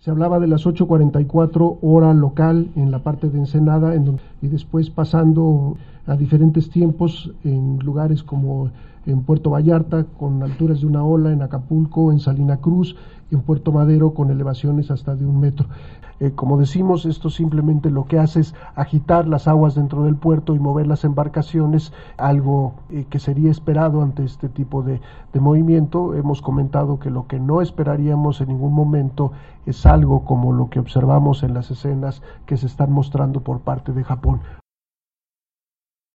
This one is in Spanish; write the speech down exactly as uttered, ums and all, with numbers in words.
Se hablaba de las ocho cuarenta y cuatro hora local en la parte de Ensenada, en donde, y después pasando a diferentes tiempos en lugares como en Puerto Vallarta con alturas de una ola, en Acapulco, en Salina Cruz, en Puerto Madero con elevaciones hasta de un metro. Eh, como decimos, esto simplemente lo que hace es agitar las aguas dentro del puerto y mover las embarcaciones, algo eh, que sería esperado ante este tipo de, de movimiento. Hemos comentado que lo que no esperaríamos en ningún momento es algo como lo que observamos en las escenas que se están mostrando por parte de Japón.